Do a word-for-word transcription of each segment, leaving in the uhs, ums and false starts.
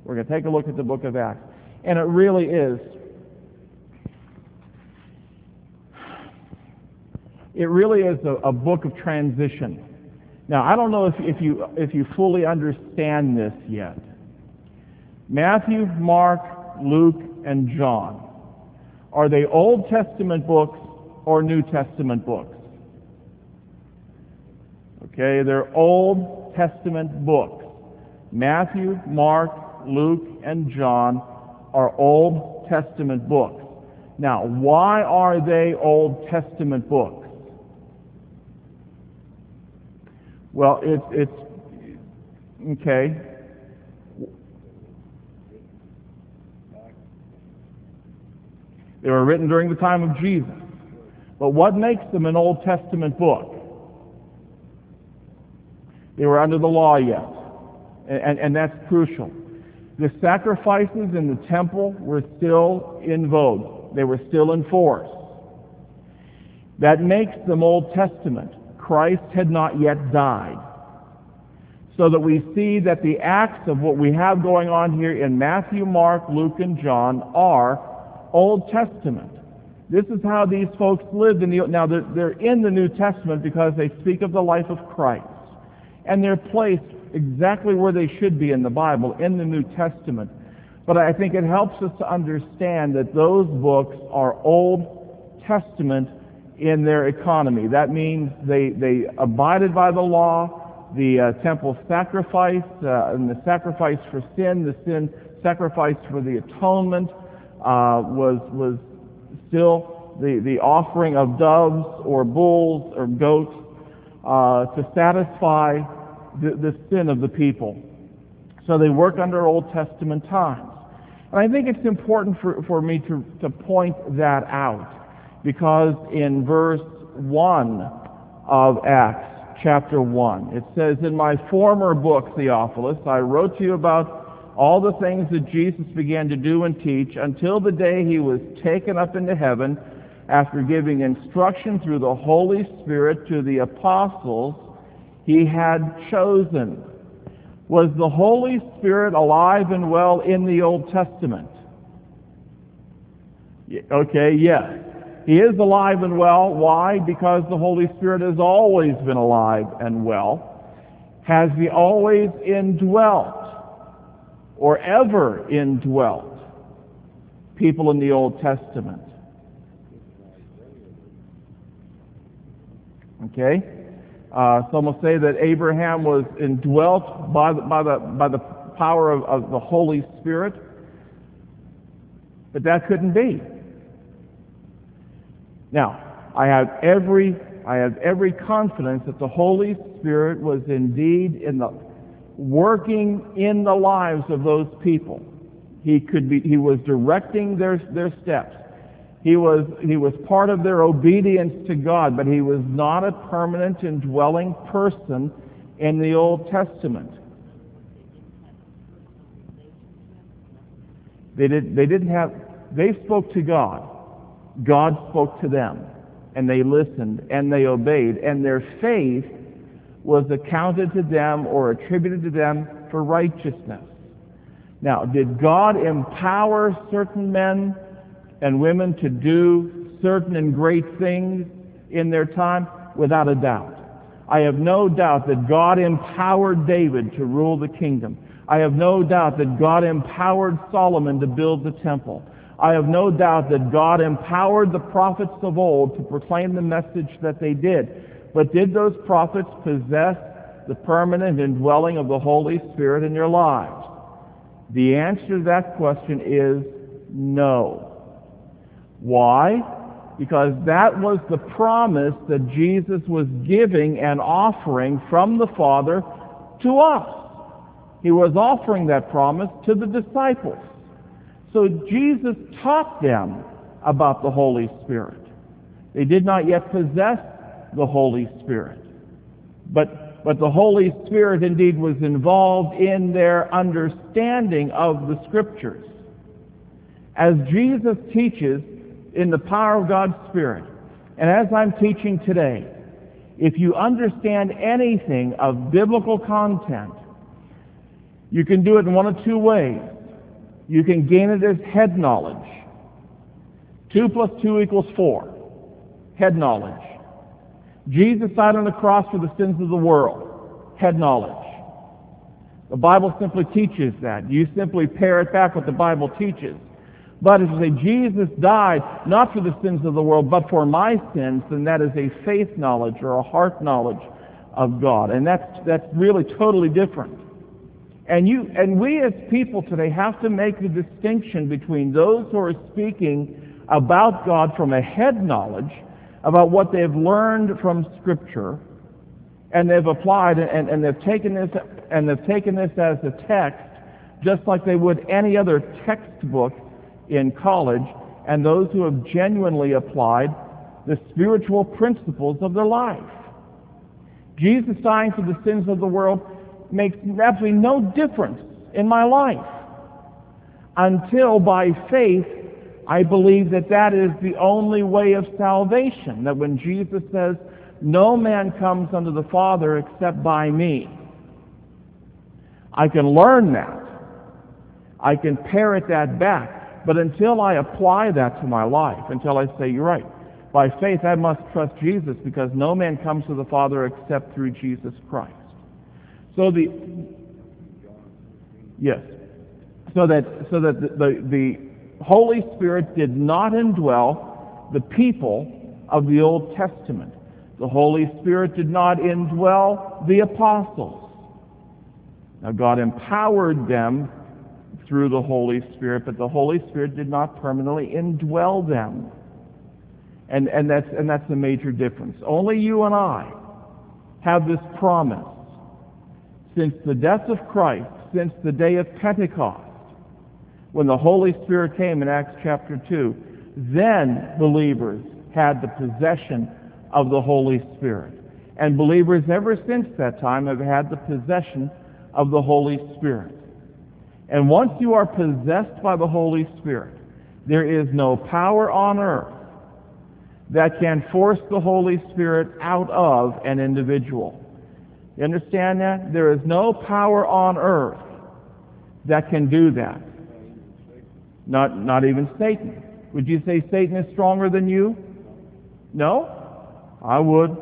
We're going to take a look at the book of Acts. And it really is, it really is a, a book of transition. Now, I don't know if, if, you, if you fully understand this yet. Matthew, Mark, Luke, and John, are they Old Testament books or New Testament books? Okay, they're Old Testament books. Matthew, Mark, Luke, and John are Old Testament books. Now, why are they Old Testament books? Well, it's, it's okay. They were written during the time of Jesus. But what makes them an Old Testament book? They were under the law yet. And, and, and that's crucial. The sacrifices in the temple were still in vogue. They were still in force. That makes them Old Testament. Christ had not yet died. So that we see that the acts of what we have going on here in Matthew, Mark, Luke, and John are Old Testament. This is how these folks lived in the... Now, they're, they're in the New Testament because they speak of the life of Christ. And they're placed exactly where they should be in the Bible, in the New Testament. But I think it helps us to understand that those books are Old Testament in their economy. That means they, they abided by the law, the uh, temple sacrifice, uh, and the sacrifice for sin, the sin sacrifice for the atonement, uh, was, was still the, the offering of doves or bulls or goats uh, to satisfy the, the sin of the people. So they work under Old Testament times. And I think it's important for, for me to, to point that out, because in verse one of Acts, chapter one, it says, "In my former book, Theophilus, I wrote to you about all the things that Jesus began to do and teach until the day he was taken up into heaven, after giving instruction through the Holy Spirit to the apostles he had chosen." Was the Holy Spirit alive and well in the Old Testament? Okay, yes. He is alive and well. Why? Because the Holy Spirit has always been alive and well. Has he always indwelt or ever indwelt people in the Old Testament? Okay? Uh, some will say that Abraham was indwelt by the, by the, by the power of, of the Holy Spirit, but that couldn't be. Now, I have every I have every confidence that the Holy Spirit was indeed in the working in the lives of those people. He could be he was directing their their steps. He was he was part of their obedience to God, but he was not a permanent indwelling person in the Old Testament. They did they didn't have they spoke to God. God spoke to them, and they listened, and they obeyed, and their faith was accounted to them or attributed to them for righteousness. Now, did God empower certain men and women to do certain and great things in their time? Without a doubt. I have no doubt that God empowered David to rule the kingdom. I have no doubt that God empowered Solomon to build the temple. I have no doubt that God empowered the prophets of old to proclaim the message that they did. But did those prophets possess the permanent indwelling of the Holy Spirit in their lives? The answer to that question is no. Why? Because that was the promise that Jesus was giving and offering from the Father to us. He was offering that promise to the disciples. So Jesus taught them about the Holy Spirit. They did not yet possess the Holy Spirit. But, but the Holy Spirit indeed was involved in their understanding of the Scriptures. As Jesus teaches in the power of God's Spirit, and as I'm teaching today, if you understand anything of biblical content, you can do it in one of two ways. You can gain it as head knowledge. Two plus two equals four. Head knowledge. Jesus died on the cross for the sins of the world. Head knowledge. The Bible simply teaches that. You simply parrot back what the Bible teaches. But if you say Jesus died not for the sins of the world, but for my sins, then that is a faith knowledge or a heart knowledge of God. And that's, that's really totally different. And you and we as people today have to make the distinction between those who are speaking about God from a head knowledge, about what they've learned from Scripture, and they've applied and, and they've taken this and they've taken this as a text, just like they would any other textbook in college, and those who have genuinely applied the spiritual principles of their life. Jesus dying for the sins of the world makes absolutely no difference in my life until by faith I believe that that is the only way of salvation, that when Jesus says, "No man comes unto the Father except by me," I can learn that. I can parrot that back. But until I apply that to my life, until I say, "You're right, by faith I must trust Jesus because no man comes to the Father except through Jesus Christ." So the, yes, so that, so that the, the, the Holy Spirit did not indwell the people of the Old Testament. The Holy Spirit did not indwell the apostles. Now God empowered them through the Holy Spirit, but the Holy Spirit did not permanently indwell them. And, and, that's, and that's the major difference. Only you and I have this promise. Since the death of Christ, since the day of Pentecost, when the Holy Spirit came in Acts chapter two, then believers had the possession of the Holy Spirit. And believers ever since that time have had the possession of the Holy Spirit. And once you are possessed by the Holy Spirit, there is no power on earth that can force the Holy Spirit out of an individual. You understand that? There is no power on earth that can do that. Not, not even Satan. Would you say Satan is stronger than you? No? I would.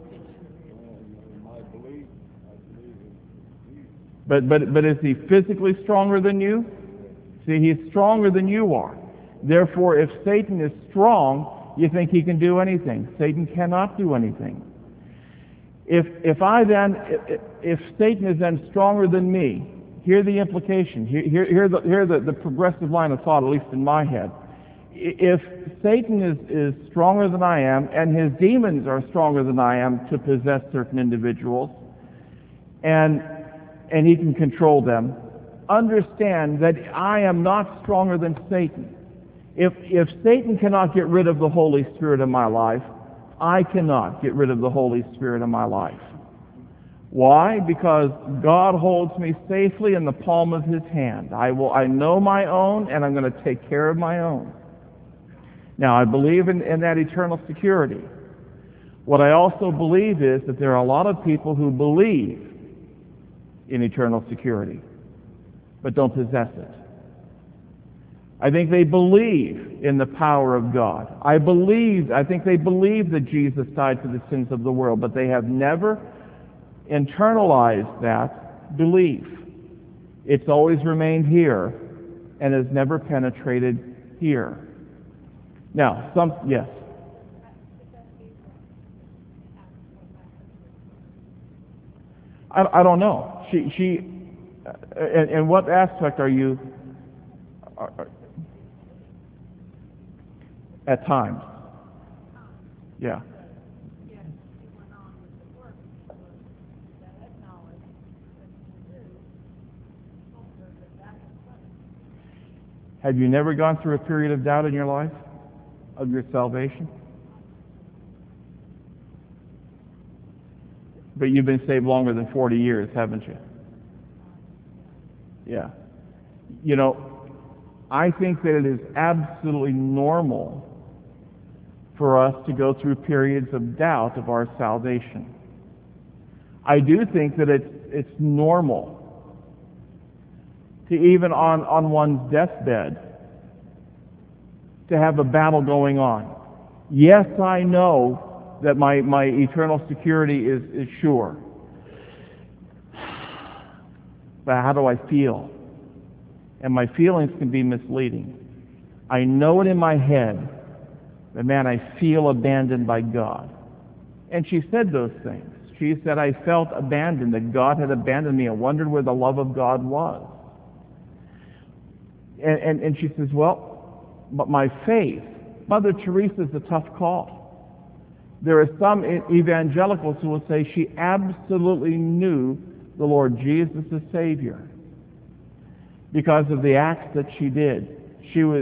But, but, but is he physically stronger than you? See, he's stronger than you are. Therefore, if Satan is strong, you think he can do anything. Satan cannot do anything. If, if I then, if, if Satan is then stronger than me, hear the implication, hear, hear, hear, the, hear the, the progressive line of thought, at least in my head. If Satan is, is stronger than I am, and his demons are stronger than I am to possess certain individuals, and, and he can control them, understand that I am not stronger than Satan. If, if Satan cannot get rid of the Holy Spirit in my life, I cannot get rid of the Holy Spirit in my life. Why? Because God holds me safely in the palm of His hand. I will. I know my own, and I'm going to take care of my own. Now, I believe in, in that eternal security. What I also believe is that there are a lot of people who believe in eternal security, but don't possess it. I think they believe in the power of God. I believe, I think they believe that Jesus died for the sins of the world, but they have never internalized that belief. It's always remained here and has never penetrated here. Now, some, yes. I, I don't know. She, she, in, in what aspect are you? Are, are, at times. Yeah. Have you never gone through a period of doubt in your life of your salvation? But you've been saved longer than forty years, haven't you? Yeah. You know, I think that it is absolutely normal for us to go through periods of doubt of our salvation. I do think that it's, it's normal to even on, on one's deathbed, to have a battle going on. Yes, I know that my, my eternal security is, is sure. But how do I feel? And my feelings can be misleading. I know it in my head that, man, I feel abandoned by God. And she said those things. She said, I felt abandoned, that God had abandoned me. I wondered where the love of God was. And, and, and she says, well, but my faith, Mother Teresa's a tough call. There are some evangelicals who will say she absolutely knew the Lord Jesus as Savior because of the acts that she did. She was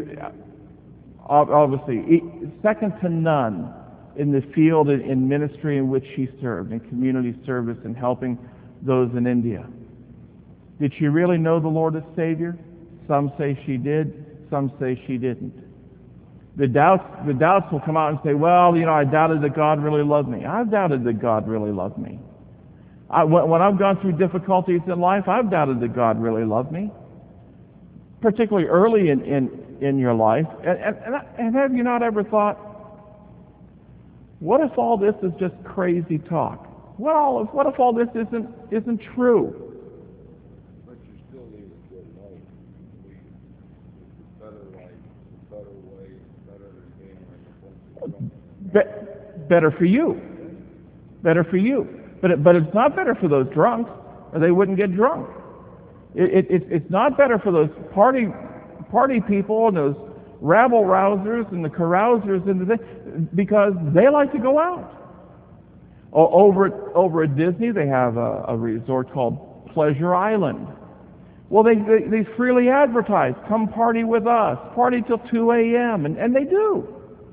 obviously second to none in the field in ministry in which she served, in community service and helping those in India. Did she really know the Lord as Savior? Some say she did, some say she didn't. The doubts, the doubts will come out and say, well, you know, I doubted that God really loved me. I've doubted that God really loved me. I, when, when I've gone through difficulties in life, I've doubted that God really loved me, particularly early in, in, in your life. And, and, and have you not ever thought, what if all this is just crazy talk? What, all, what if all this isn't, isn't true? But you still need a good life. It's a better life, a better way, better understanding. Be, better for you. Better for you. But, it, but it's not better for those drunks, or they wouldn't get drunk. It, it, it's not better for those party, party people and those rabble-rousers and the carousers and the because they like to go out. O, over, over at Disney, they have a, a resort called Pleasure Island. Well, they, they, they freely advertise, come party with us, party till two a.m., and, and they do.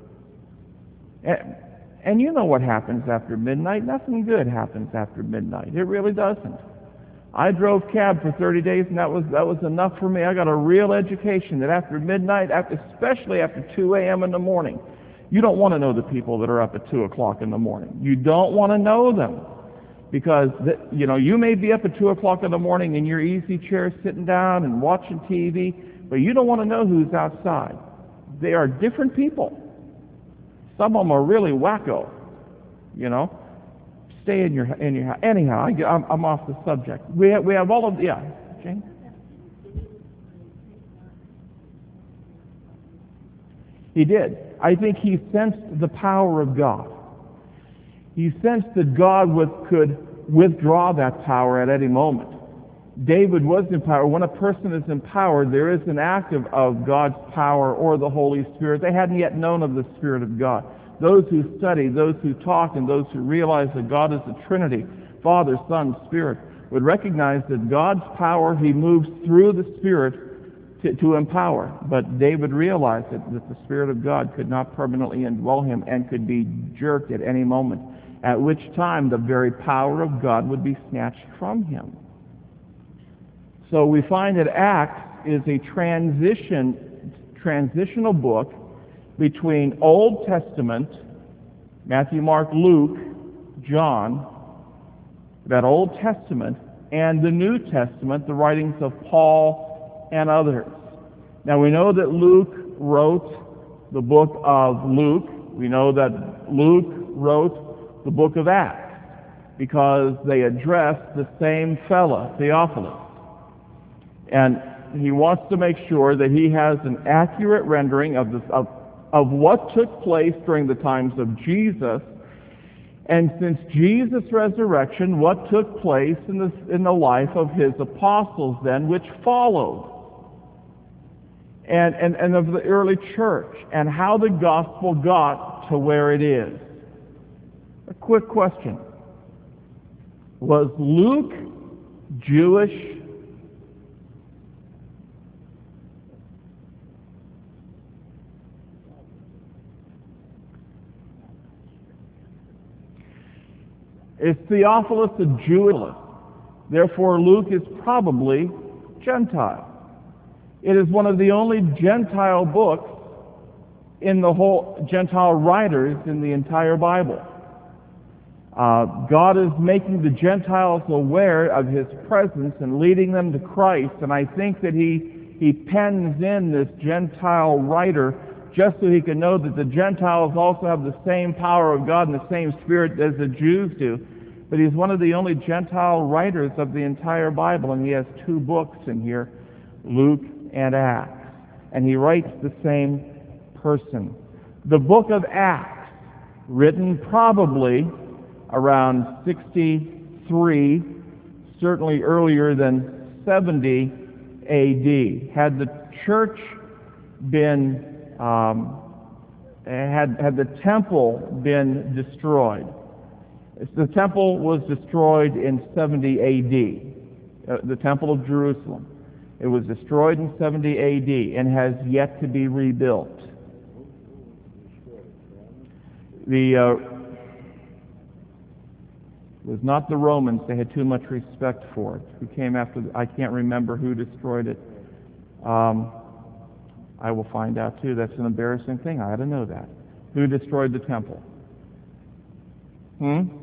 And, and you know what happens after midnight. Nothing good happens after midnight. It really doesn't. I drove cab for thirty days, and that was that was enough for me. I got a real education that after midnight, after, especially after two a.m. in the morning, you don't want to know the people that are up at two o'clock in the morning. You don't want to know them because, the, you know, you may be up at two o'clock in the morning in your easy chair sitting down and watching T V, but you don't want to know who's outside. They are different people. Some of them are really wacko, you know. Stay in your in your house. Anyhow, I, I'm, I'm off the subject. We have, we have all of yeah, Jane. He did. I think he sensed the power of God. He sensed that God would, could withdraw that power at any moment. David was empowered. When a person is empowered, there is an act of, of God's power or the Holy Spirit. They hadn't yet known of the Spirit of God. Those who study, those who talk, and those who realize that God is a Trinity, Father, Son, Spirit, would recognize that God's power, he moves through the Spirit to, to empower. But David realized that, that the Spirit of God could not permanently indwell him and could be jerked at any moment, at which time the very power of God would be snatched from him. So we find that Acts is a transition, transitional book between Old Testament, Matthew, Mark, Luke, John, that Old Testament, and the New Testament, the writings of Paul and others. Now we know that Luke wrote the book of Luke. We know that Luke wrote the book of Acts because they address the same fella, Theophilus. And he wants to make sure that he has an accurate rendering of, this, of, of what took place during the times of Jesus, and since Jesus' resurrection, what took place in the, in the life of his apostles then, which followed, and, and, and of the early church, and how the gospel got to where it is. A quick question. Was Luke Jewish? Is Theophilus a Jew? Therefore, Luke is probably Gentile. It is one of the only Gentile books in the whole, Gentile writers in the entire Bible. Uh, God is making the Gentiles aware of His presence and leading them to Christ, and I think that He, he pens in this Gentile writer just so He can know that the Gentiles also have the same power of God and the same Spirit as the Jews do. But He's one of the only Gentile writers of the entire Bible, and He has two books in here, Luke and Acts. And He writes the same person. The book of Acts, written probably around sixty-three, certainly earlier than seventy A D. Had the church been, um, had, had the temple been destroyed? The temple was destroyed in seventy A D, uh, the Temple of Jerusalem. It was destroyed in seventy A D and has yet to be rebuilt. The uh, it was not the Romans. They had too much respect for it. Who came after? The, I can't remember who destroyed it. Um, I will find out too. That's an embarrassing thing. I ought to know that. Who destroyed the temple? Hmm?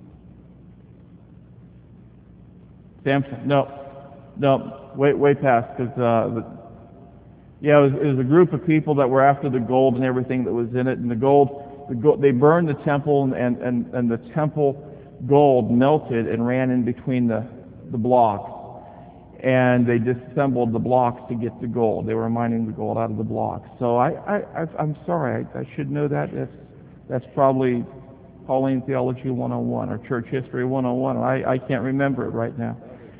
Samson? No. No. Way, way past. Because, uh, the, yeah, it was, it was a group of people that were after the gold and everything that was in it. And the gold, the gold they burned the temple, and, and, and the temple gold melted and ran in between the, the blocks. And they disassembled the blocks to get the gold. They were mining the gold out of the blocks. So I, I, I, I'm sorry. I, I should know that. That's, that's probably Pauline Theology one oh one or Church History one oh one. I, I can't remember it right now.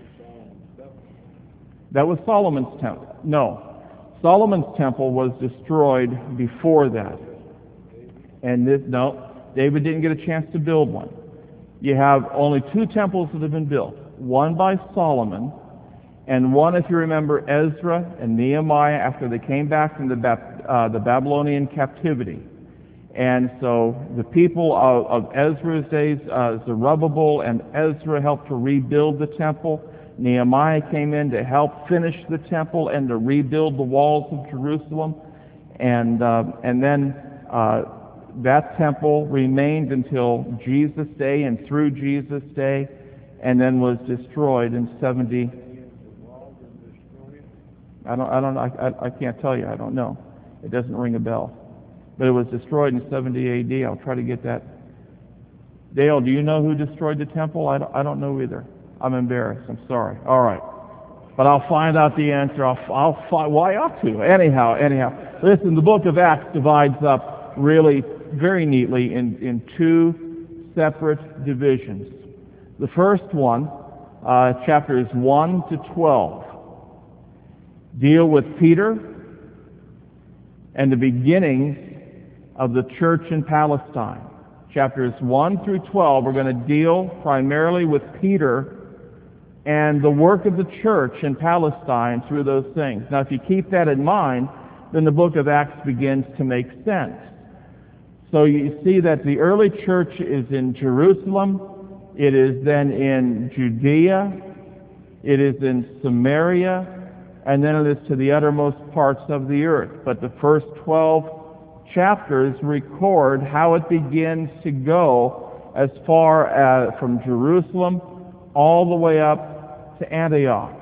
That was Solomon's temple. No. Solomon's temple was destroyed before that. And this, no, David didn't get a chance to build one. You have only two temples that have been built. One by Solomon, and one, if you remember, Ezra and Nehemiah after they came back from the, Bab- uh, the Babylonian captivity. And so the people of, of Ezra's days, uh, Zerubbabel and Ezra helped to rebuild the temple. Nehemiah came in to help finish the temple and to rebuild the walls of Jerusalem. And, uh, and then uh, that temple remained until Jesus' day and through Jesus' day, and then was destroyed in seventy. I don't, I don't, I, I can't tell you. I don't know. It doesn't ring a bell. But it was destroyed in seventy A D. I'll try to get that. Dale, do you know who destroyed the temple? I don't, I don't know either. I'm embarrassed. I'm sorry. All right. But I'll find out the answer. I'll, I'll find, well, I ought to. Anyhow, anyhow. Listen, the book of Acts divides up really very neatly in, in two separate divisions. The first one, uh, chapters one to twelve, deal with Peter and the beginnings of the church in Palestine. Chapters one through twelve are going to deal primarily with Peter and the work of the church in Palestine through those things. Now, if you keep that in mind, then the book of Acts begins to make sense. So you see that the early church is in Jerusalem. It is then in Judea. It is in Samaria. And then it is to the uttermost parts of the earth. But the first twelve chapters record how it begins to go as far as from Jerusalem all the way up to Antioch.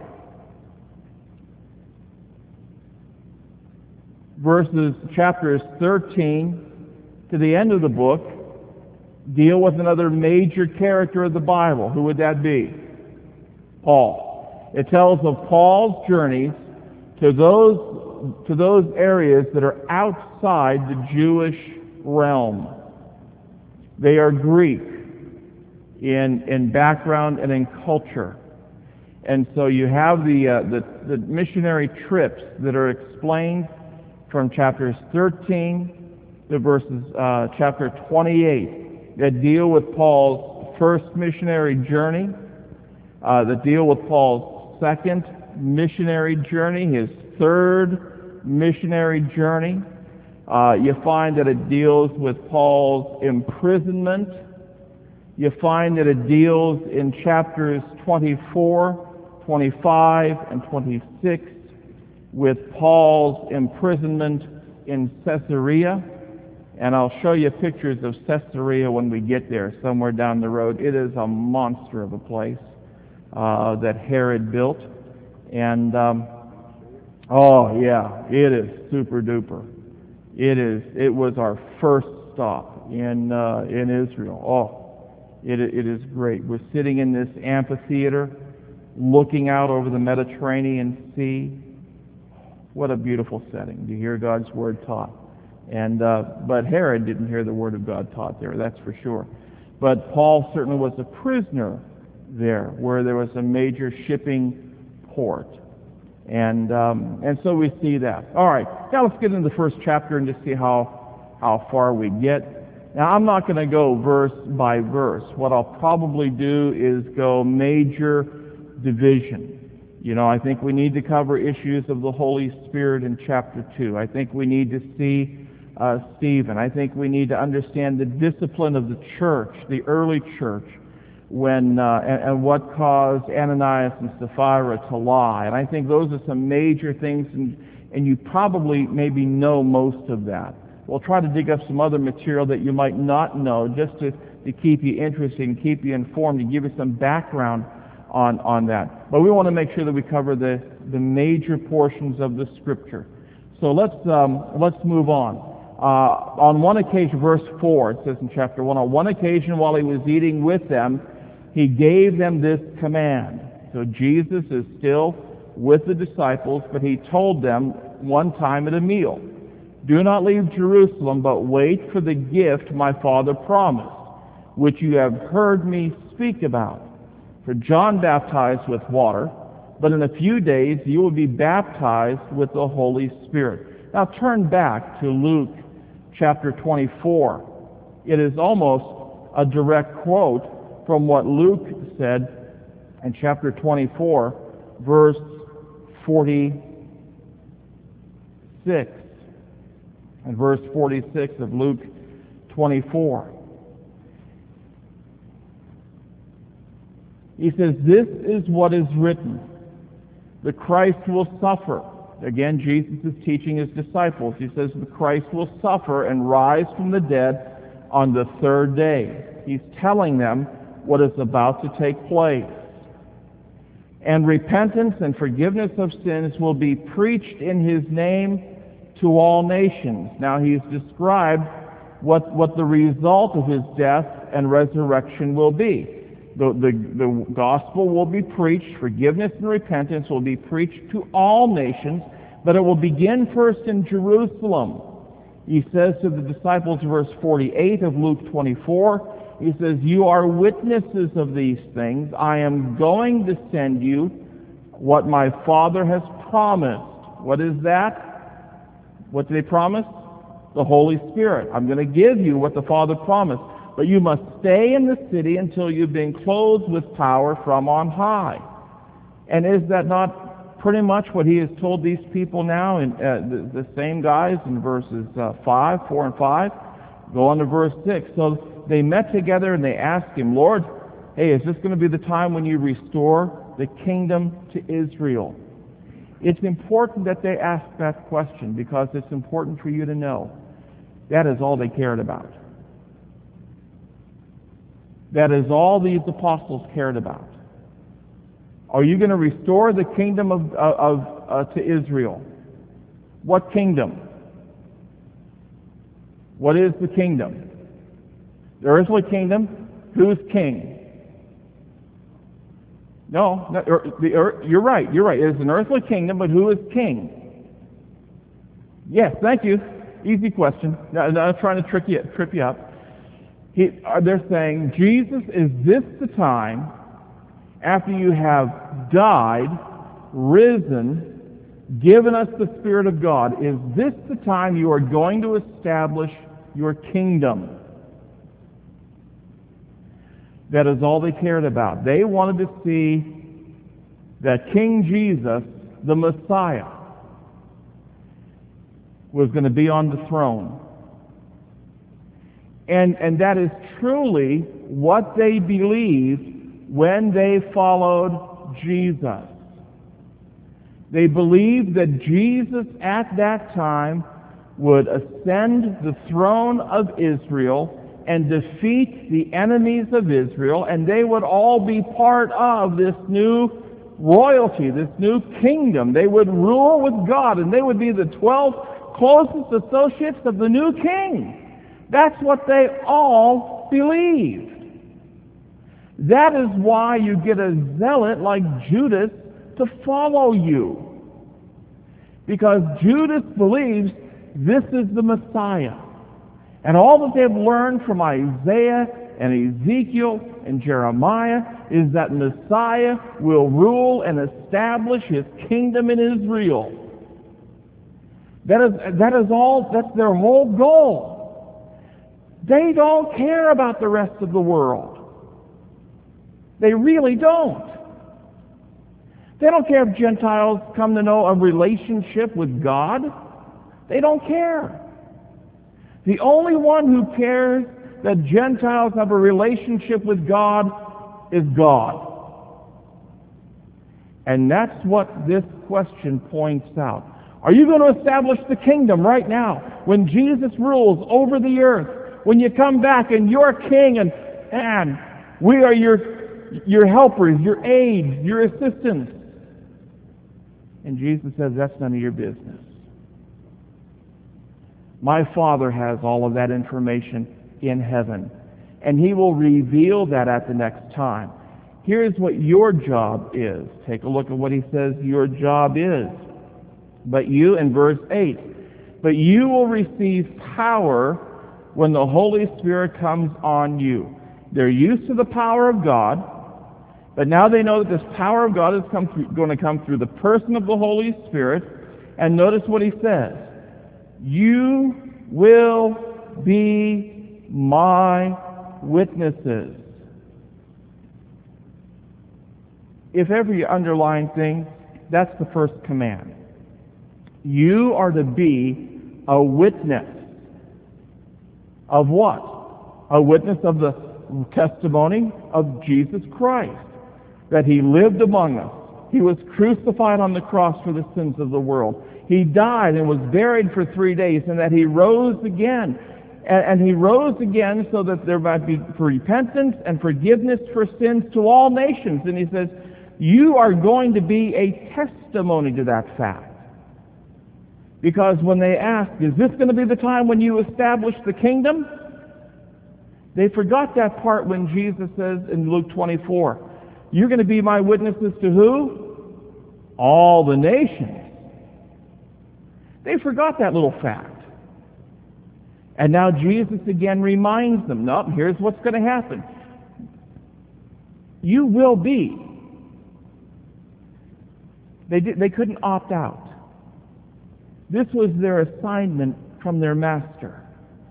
Verses chapters thirteen to the end of the book deal with another major character of the Bible. Who would that be? Paul. It tells of Paul's journeys to those to those areas that are outside the Jewish realm. They are Greek in in background and in culture. And so you have the, uh, the, the missionary trips that are explained from chapters thirteen to verses uh, chapter twenty-eight that deal with Paul's first missionary journey, uh, that deal with Paul's second missionary journey, his third missionary journey. Uh, you find that it deals with Paul's imprisonment. You find that it deals in chapters twenty-four, twenty-five, and twenty-six with Paul's imprisonment in Caesarea. And I'll show you pictures of Caesarea when we get there, somewhere down the road. It is a monster of a place uh, that Herod built. And, um, oh, yeah, it is super duper. It is. It was our first stop in uh, in Israel. Oh, it it is great. We're sitting in this amphitheater, looking out over the Mediterranean Sea. What a beautiful setting to hear God's word taught. And uh, but Herod didn't hear the word of God taught there. That's for sure. But Paul certainly was a prisoner there, where there was a major shipping port. And um, and so we see that. All right, now let's get into the first chapter and just see how how far we get. Now I'm not going to go verse by verse. What I'll probably do is go major division. You know, I think we need to cover issues of the Holy Spirit in chapter two. I think we need to see uh, Stephen. I think we need to understand the discipline of the church, the early church, when uh, and, and what caused Ananias and Sapphira to lie. And I think those are some major things, and, and you probably maybe know most of that. We'll try to dig up some other material that you might not know, just to, to keep you interested and keep you informed and give you some background on, on that. But we want to make sure that we cover the, the major portions of the Scripture. So let's, um, let's move on. Uh, on one occasion, verse four, it says in chapter one, on one occasion while he was eating with them, he gave them this command. So Jesus is still with the disciples, but he told them one time at a meal, do not leave Jerusalem, but wait for the gift my Father promised, which you have heard me speak about. For John baptized with water, but in a few days you will be baptized with the Holy Spirit. Now turn back to Luke chapter twenty-four. It is almost a direct quote from what Luke said in chapter twenty-four, verse forty-six. And verse forty-six of Luke twenty-four. He says, this is what is written. The Christ will suffer. Again, Jesus is teaching his disciples. He says, the Christ will suffer and rise from the dead on the third day. He's telling them what is about to take place. And repentance and forgiveness of sins will be preached in his name to all nations. Now he's described what, what the result of his death and resurrection will be. The, the, the gospel will be preached, forgiveness and repentance will be preached to all nations, but it will begin first in Jerusalem. He says to the disciples, verse forty-eight of Luke twenty-four, he says, you are witnesses of these things. I am going to send you what my Father has promised. What is that? What did he promise? The Holy Spirit. I'm going to give you what the Father promised. But you must stay in the city until you've been clothed with power from on high. And is that not pretty much what he has told these people now, in uh, the, the same guys in verses uh, five, four and five? Go on to verse six. So they met together and they asked him, Lord, hey, is this going to be the time when you restore the kingdom to Israel? It's important that they ask that question because it's important for you to know that is all they cared about. That is all these apostles cared about. Are you going to restore the kingdom of, of, of uh, to Israel? What kingdom? What is the kingdom? The earthly kingdom? Who's king? No, no the, you're right, you're right. It is an earthly kingdom, but who is king? Yes, thank you. Easy question. No, no, I'm trying to trick you, trip you up. He, they're saying, Jesus, is this the time, after you have died, risen, given us the Spirit of God, is this the time you are going to establish your kingdom? That is all they cared about. They wanted to see that King Jesus, the Messiah, was going to be on the throne. And, and that is truly what they believed when they followed Jesus. They believed that Jesus at that time would ascend the throne of Israel and defeat the enemies of Israel, and they would all be part of this new royalty, this new kingdom. They would rule with God, and they would be the twelve closest associates of the new king. That's what they all believed. That is why you get a zealot like Judas to follow you. Because Judas believes this is the Messiah. And all that they've learned from Isaiah and Ezekiel and Jeremiah is that Messiah will rule and establish his kingdom in Israel. That is, that is all, that's their whole goal. They don't care about the rest of the world. They really don't. They don't care if Gentiles come to know a relationship with God. They don't care. The only one who cares that Gentiles have a relationship with God is God. And that's what this question points out. Are you going to establish the kingdom right now when Jesus rules over the earth? When you come back and you're king and, and we are your, your helpers, your aides, your assistants. And Jesus says, that's none of your business. My Father has all of that information in heaven, and He will reveal that at the next time. Here's what your job is. Take a look at what He says your job is. But you, in verse eight, but you will receive power when the Holy Spirit comes on you. They're used to the power of God, but now they know that this power of God is come through, going to come through the person of the Holy Spirit. And notice what He says. You will be my witnesses. If ever you underline things, that's the first command. You are to be a witness. Of what? A witness of the testimony of Jesus Christ. That He lived among us. He was crucified on the cross for the sins of the world. He died and was buried for three days, and that He rose again. And, and He rose again so that there might be repentance and forgiveness for sins to all nations. And He says, you are going to be a testimony to that fact. Because when they ask, is this going to be the time when you establish the kingdom? They forgot that part when Jesus says in Luke twenty-four, you're going to be my witnesses to who? All the nations. They forgot that little fact. And now Jesus again reminds them, no, here's what's going to happen. You will be. They, did, they couldn't opt out. This was their assignment from their master.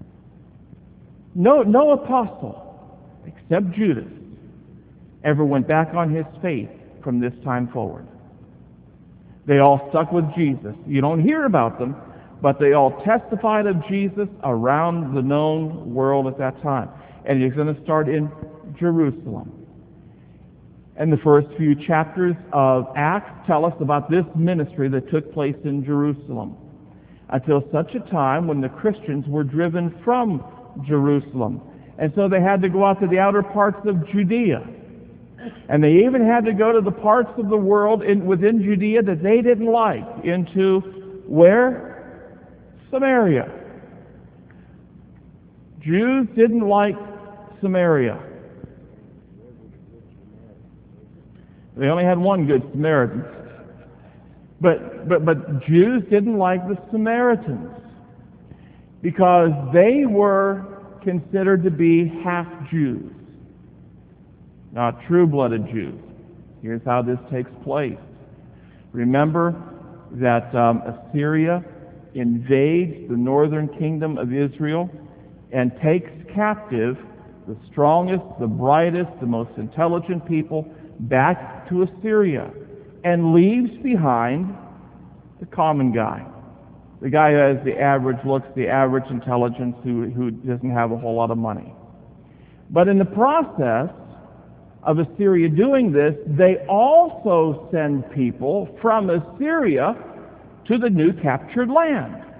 No, no apostle, except Judas, ever went back on his faith from this time forward. They all stuck with Jesus. You don't hear about them, but they all testified of Jesus around the known world at that time. And it's going to start in Jerusalem. And the first few chapters of Acts tell us about this ministry that took place in Jerusalem, until such a time when the Christians were driven from Jerusalem. And so they had to go out to the outer parts of Judea. And they even had to go to the parts of the world in, within Judea that they didn't like, into where? Samaria. Jews didn't like Samaria. They only had one good Samaritan. But, but, but Jews didn't like the Samaritans because they were considered to be half-Jews, not true-blooded Jews. Here's how this takes place. Remember that um, Assyria invades the northern kingdom of Israel and takes captive the strongest, the brightest, the most intelligent people back to Assyria, and leaves behind the common guy, the guy who has the average looks, the average intelligence, who, who doesn't have a whole lot of money. But in the process of Assyria doing this, they also send people from Assyria to the new captured land.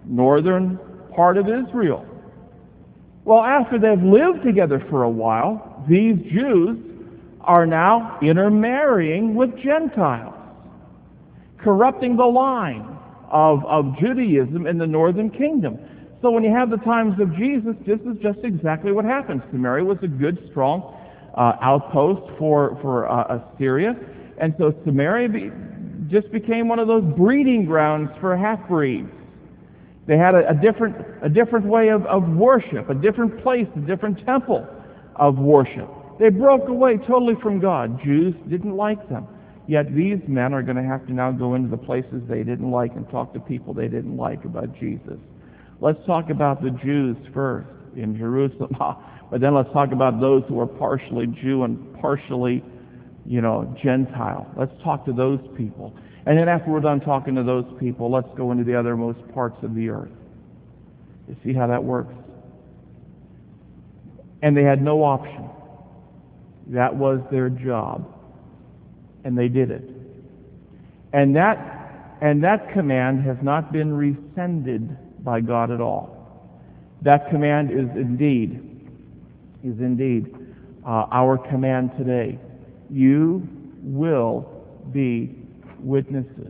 northern part of Israel. Well, after they've lived together for a while, these Jews are now intermarrying with Gentiles, corrupting the line of, of Judaism in the northern kingdom. So when you have the times of Jesus, this is just exactly what happened. Samaria was a good, strong uh, outpost for, for uh, Assyria. And so Samaria be, just became one of those breeding grounds for half-breeds. They had a, a different a different way of, of worship, a different place, a different temple of worship. They broke away totally from God. Jews didn't like them. Yet these men are going to have to now go into the places they didn't like and talk to people they didn't like about Jesus. Let's talk about the Jews first in Jerusalem. But then let's talk about those who are partially Jew and partially, you know, Gentile. Let's talk to those people. And then after we're done talking to those people, let's go into the othermost parts of the earth. You see how that works? And they had no option. That was their job. And they did it. And that, and that command has not been rescinded by God at all. That command is indeed, is indeed uh, our command today. You will be witnesses.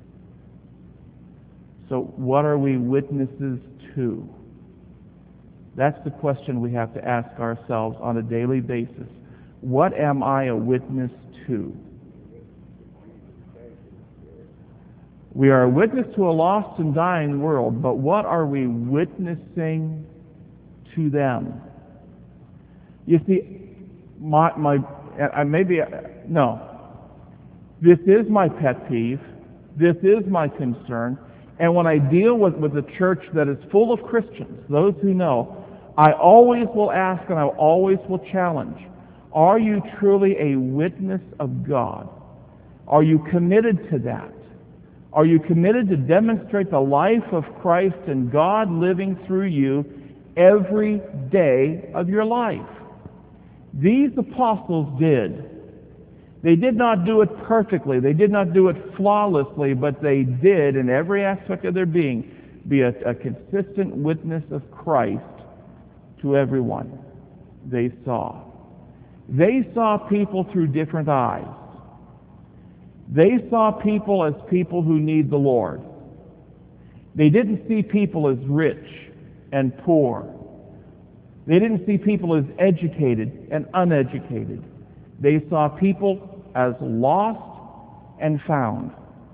So what are we witnesses to? That's the question we have to ask ourselves on a daily basis. What am I a witness to? We are a witness to a lost and dying world, but what are we witnessing to them? You see, my, my uh, maybe, uh, no. This is my pet peeve. This is my concern. And when I deal with, with a church that is full of Christians, those who know, I always will ask and I always will challenge, are you truly a witness of God? Are you committed to that? Are you committed to demonstrate the life of Christ and God living through you every day of your life? These apostles did. They did not do it perfectly. They did not do it flawlessly, but they did, in every aspect of their being, be a, a consistent witness of Christ to everyone they saw. They saw people through different eyes. They saw people as people who need the Lord. They didn't see people as rich and poor. They didn't see people as educated and uneducated. They saw people as lost and found.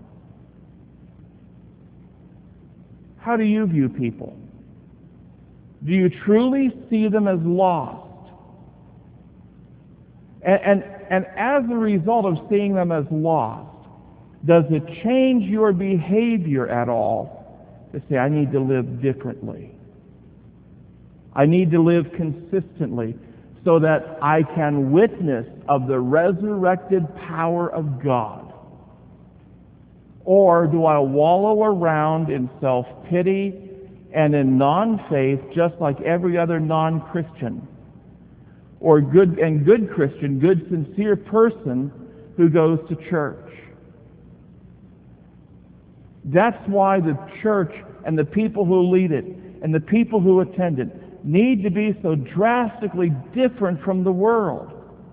How do you view people? Do you truly see them as lost? And, and, and as a result of seeing them as lost, does it change your behavior at all to say, I need to live differently? I need to live consistently so that I can witness of the resurrected power of God? Or do I wallow around in self-pity and in non-faith just like every other non-Christian? Or good and good Christian, good sincere person who goes to church? That's why the church and the people who lead it and the people who attend it need to be so drastically different from the world.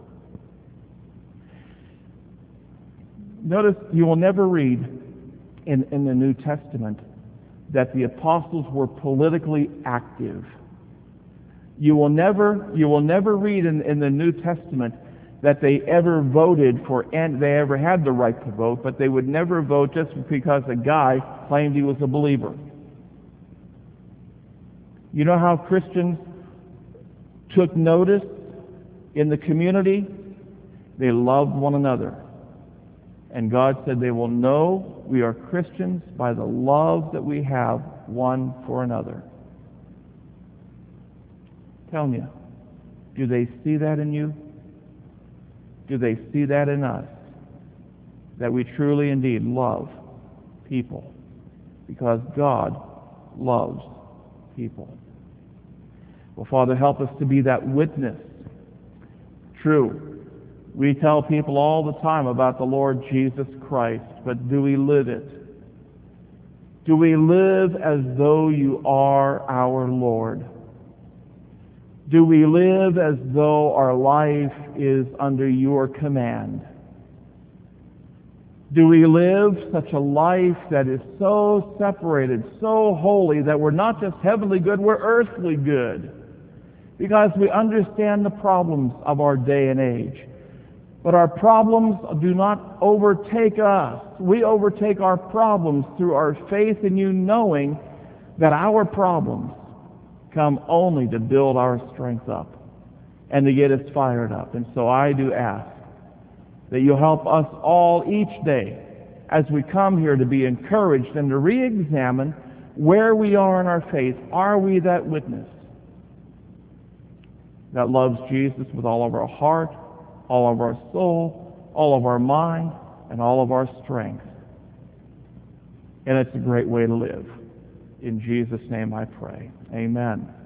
Notice you will never read in, in the New Testament that the apostles were politically active. You will never, you will never read in, in the New Testament that they ever voted for, and they ever had the right to vote, but they would never vote just because a guy claimed he was a believer. You know how Christians took notice in the community? They loved one another. And God said they will know we are Christians by the love that we have one for another. Tell me, do they see that in you? Do they see that in us? That we truly indeed love people because God loves people. Well, Father, help us to be that witness. True, we tell people all the time about the Lord Jesus Christ, but do we live it? Do we live as though you are our Lord? Do we live as though our life is under your command? Do we live such a life that is so separated, so holy, that we're not just heavenly good, we're earthly good? Because we understand the problems of our day and age. But our problems do not overtake us. We overtake our problems through our faith in you, knowing that our problems come only to build our strength up and to get us fired up. And so I do ask that you help us all each day as we come here to be encouraged and to re-examine where we are in our faith. Are we that witness that loves Jesus with all of our heart, all of our soul, all of our mind, and all of our strength? And it's a great way to live. In Jesus' name I pray. Amen.